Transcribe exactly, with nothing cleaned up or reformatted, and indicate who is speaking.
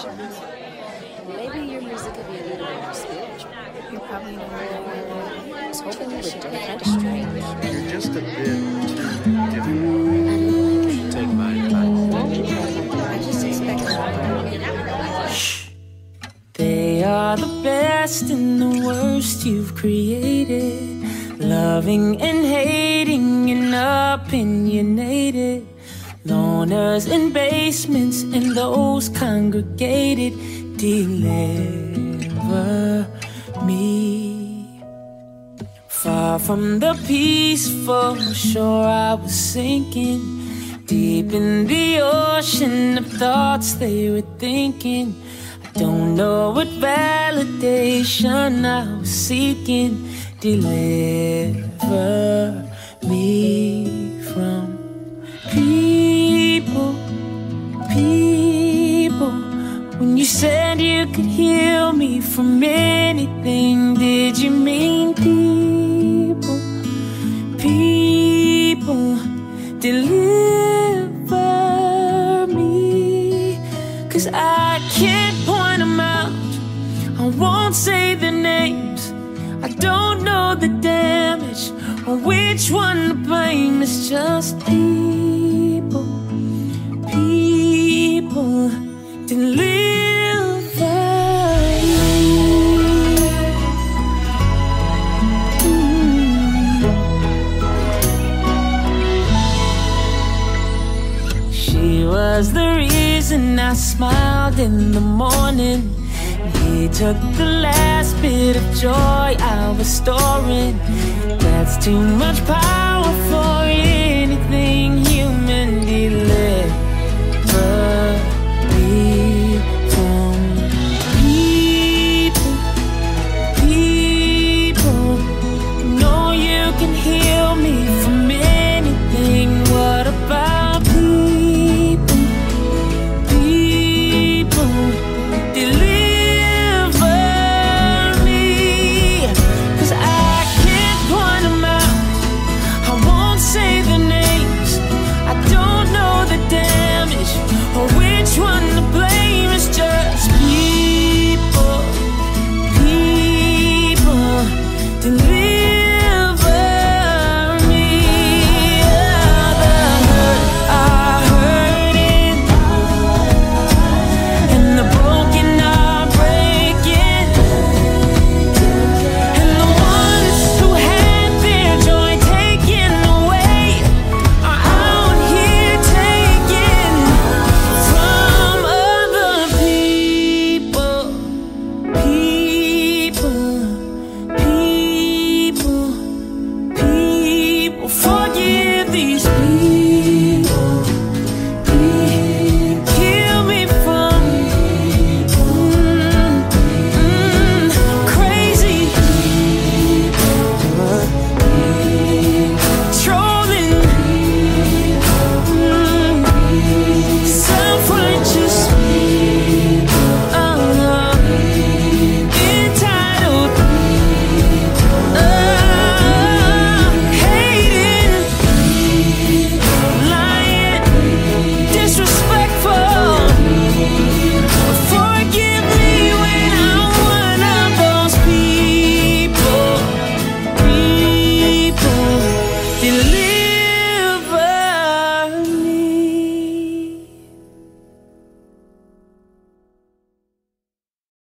Speaker 1: Maybe your music could be a little more spiritual.
Speaker 2: You probably know where
Speaker 1: I was hoping you would do kind of strange.
Speaker 3: You're just a bit too different.
Speaker 1: I didn't like it.
Speaker 3: Take my advice.
Speaker 2: I just expected
Speaker 4: They are the best and the worst you've created. Loving and hating and opinionated. Loners in basements and those congregated. Deliver me. Far from the peaceful shore I was sinking. Deep in the ocean of thoughts they were thinking. Don't know what validation I was seeking. Deliver me from people, people. When you said you could heal me from anything, did you mean people, people? Deliver me, 'cause I can't point them out. I won't say their names. I don't know the damage or which one to blame. It's just people, people. Deliver me. Mm. She was the reason I smiled in the morning. He took the last bit of joy I was storing. That's too much power for anything human. Deliver me from people, people. Know you can heal me from